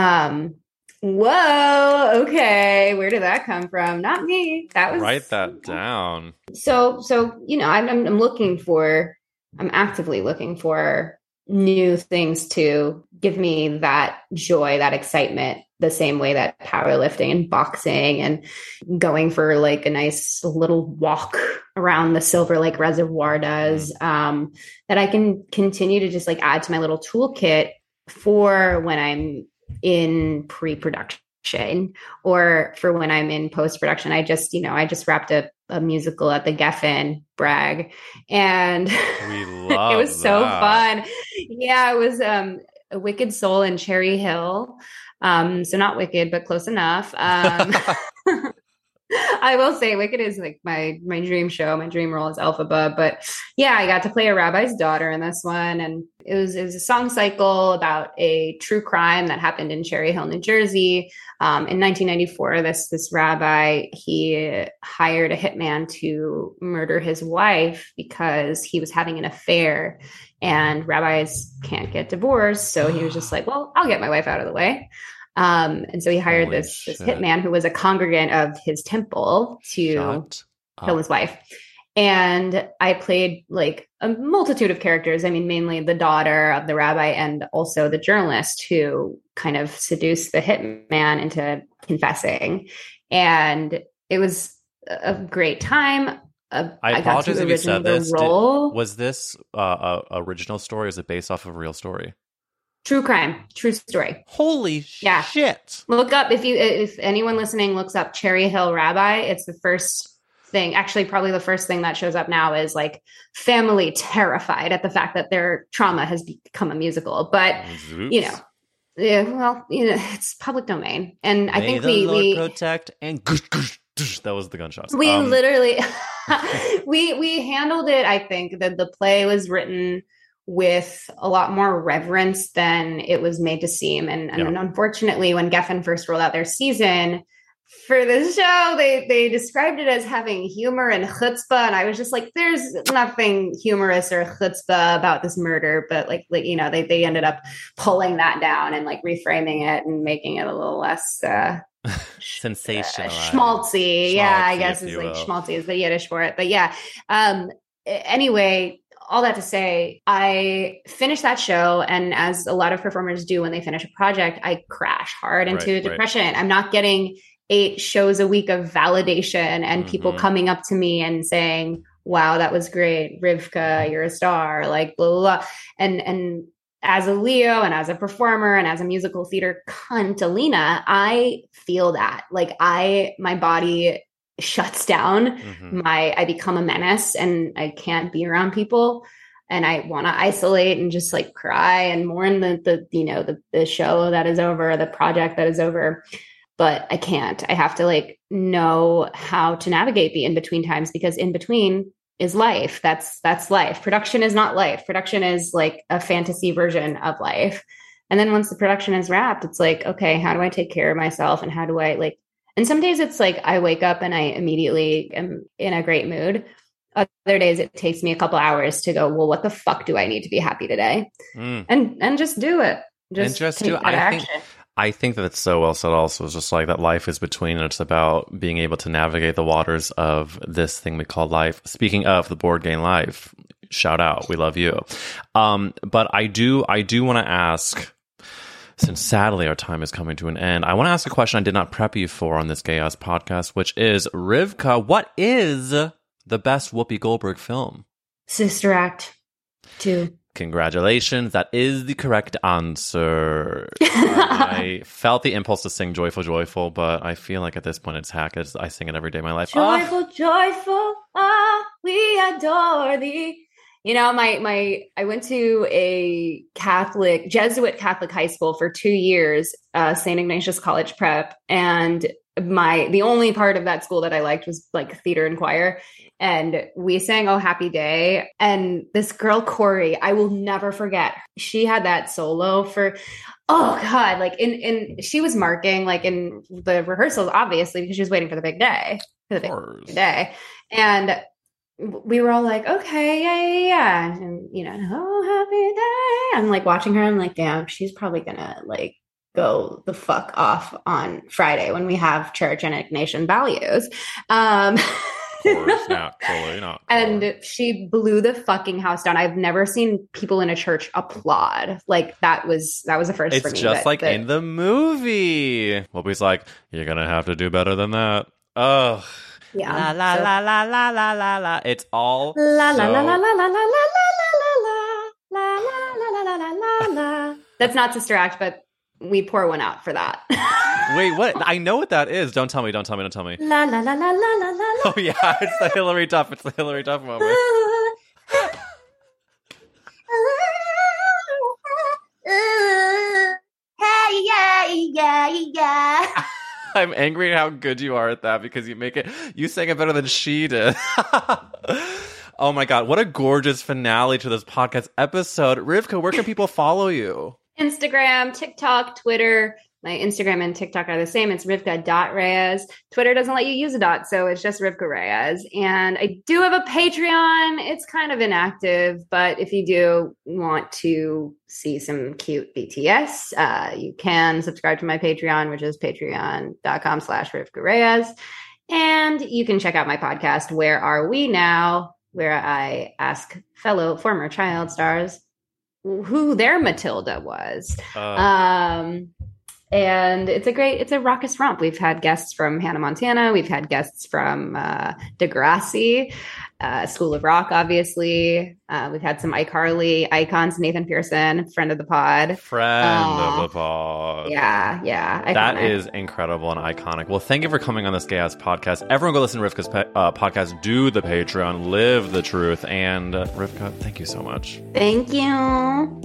Whoa. Okay. Where did that come from? Not me. That was write that down. So, I'm actively looking for new things to give me that joy, that excitement, the same way that powerlifting and boxing and going for like a nice little walk around the Silver Lake Reservoir does, that I can continue to just like add to my little toolkit for when I'm in pre-production or for when I'm in post-production. I just wrapped up a musical at the Geffen, Bragg, and it was so fun. Yeah, it was a Wicked Soul in Cherry Hill. So not Wicked, but close enough. I will say Wicked is like my dream show. My dream role is Elphaba. But yeah, I got to play a rabbi's daughter in this one. And it was a song cycle about a true crime that happened in Cherry Hill, New Jersey. In 1994, this rabbi, he hired a hitman to murder his wife because he was having an affair, and rabbis can't get divorced. So he was just like, well, I'll get my wife out of the way. And so he hired this hitman who was a congregant of his temple to kill his wife. And I played like a multitude of characters. I mean, mainly the daughter of the rabbi and also the journalist who kind of seduced the hitman into confessing. And it was a great time. I apologize if you said this. Was this original story? Or is it based off of a real story? True crime, true story. Holy shit. Look up, if anyone listening looks up Cherry Hill Rabbi, it's the first thing, actually probably the first thing that shows up now is like family terrified at the fact that their trauma has become a musical. But, you know, yeah, well, you know, it's public domain. And I think the Lord protect and that was the gunshots. We literally, we handled it. I think that the play was written with a lot more reverence than it was made to seem. And unfortunately, when Geffen first rolled out their season for the show, they described it as having humor and chutzpah. And I was just like, there's nothing humorous or chutzpah about this murder. But like you know, they ended up pulling that down and like reframing it and making it a little less sensational, schmaltzy. Yeah, I guess it's like schmaltzy is the Yiddish for it. But yeah. Anyway, all that to say, I finished that show, and as a lot of performers do when they finish a project, I crash hard into depression. Right. I'm not getting 8 shows a week of validation and people coming up to me and saying, wow, that was great. Rivka, you're a star, like blah, blah, blah. And as a Leo and as a performer and as a musical theater cunt, Alina, I feel that. Like my body shuts down. I become a menace and I can't be around people. And I want to isolate and just like cry and mourn the show that is over, the project that is over. But I can't. I have to like know how to navigate the in-between times, because in between is life. That's life. Production is not life. Production is like a fantasy version of life. And then once the production is wrapped, it's like, okay, how do I take care of myself? And how do I like, and some days it's like I wake up and I immediately am in a great mood. Other days it takes me a couple hours to go, well, what the fuck do I need to be happy today? And just do it. Just take that action. I think that it's so well said also. It's just like that life is between, and it's about being able to navigate the waters of this thing we call life. Speaking of the board game life, shout out. We love you. But I do want to ask, since sadly our time is coming to an end, I want to ask a question I did not prep you for on this Gay Ass podcast, which is, Rivka, what is the best Whoopi Goldberg film? Sister Act 2. Congratulations. That is the correct answer. I felt the impulse to sing Joyful, Joyful, but I feel like at this point it's hack. I sing it every day of my life. Joyful, joyful, we adore thee. You know, I went to a Jesuit Catholic high school for 2 years, St. Ignatius College Prep. And the only part of that school that I liked was like theater and choir. And we sang Oh Happy Day. And this girl, Corey, I will never forget. She had that solo for, oh God, like she was marking like in the rehearsals, obviously, because she was waiting for the big day. And we were all like, okay, yeah. And, you know, oh, happy day. I'm like watching her. I'm like, damn, she's probably gonna like go the fuck off on Friday when we have church and Ignatian values. Totally not. And she blew the fucking house down. I've never seen people in a church applaud. Like that was the first for me. It's just like in the movie. Whoopi's like, you're gonna have to do better than that. Ugh. Yeah. La la la la la la la la. It's all la la la la la la la la la la la la la la. That's not Sister Act, but we pour one out for that. Wait, what? I know what that is. Don't tell me. La la la la la la la la. Oh yeah, it's the Hillary Duff. It's the Hillary Duff moment. Hey, yeah. I'm angry at how good you are at that, because you sang it better than she did. Oh my God, what a gorgeous finale to this podcast episode. Rivka, where can people follow you? Instagram, TikTok, Twitter. My Instagram and TikTok are the same. It's Rivka.Reyes. Twitter doesn't let you use a dot, so it's just Rivka Reyes. And I do have a Patreon. It's kind of inactive, but if you do want to see some cute BTS, you can subscribe to my Patreon, which is patreon.com/Rivka Reyes. And you can check out my podcast, Where Are We Now?, where I ask fellow former child stars who their Matilda was. And it's a raucous romp. We've had guests from Hannah Montana. We've had guests from Degrassi, School of Rock, obviously. We've had some iCarly icons, Nathan Pearson, friend of the pod. Yeah. That is incredible and iconic. Well, thank you for coming on this Gay Ass podcast. Everyone go listen to Rivka's podcast, do the Patreon, live the truth. And Rivka, thank you so much. Thank you.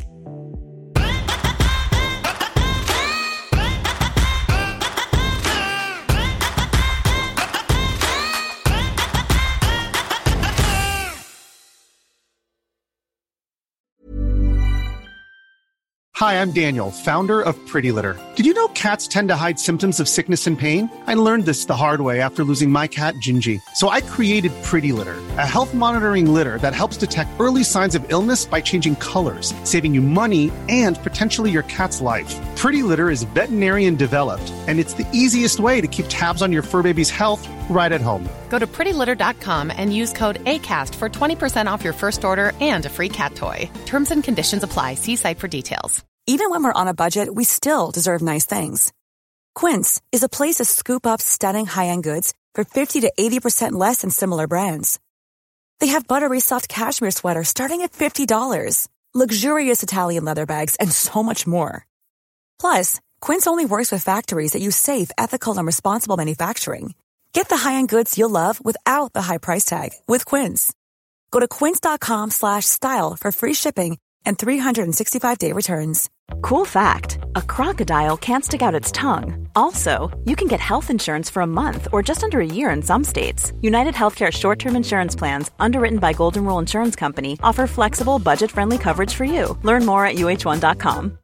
Hi, I'm Daniel, founder of Pretty Litter. Did you know cats tend to hide symptoms of sickness and pain? I learned this the hard way after losing my cat, Gingy. So I created Pretty Litter, a health monitoring litter that helps detect early signs of illness by changing colors, saving you money and potentially your cat's life. Pretty Litter is veterinarian developed, and it's the easiest way to keep tabs on your fur baby's health right at home. Go to prettylitter.com and use code ACAST for 20% off your first order and a free cat toy. Terms and conditions apply. See site for details. Even when we're on a budget, we still deserve nice things. Quince is a place to scoop up stunning high-end goods for 50 to 80% less than similar brands. They have buttery soft cashmere sweaters starting at $50, luxurious Italian leather bags, and so much more. Plus, Quince only works with factories that use safe, ethical, and responsible manufacturing. Get the high-end goods you'll love without the high price tag with Quince. Go to quince.com/style for free shipping and 365-day returns. Cool fact, a crocodile can't stick out its tongue. Also, you can get health insurance for a month or just under a year in some states. United Healthcare short-term insurance plans, underwritten by Golden Rule Insurance Company, offer flexible, budget-friendly coverage for you. Learn more at uh1.com.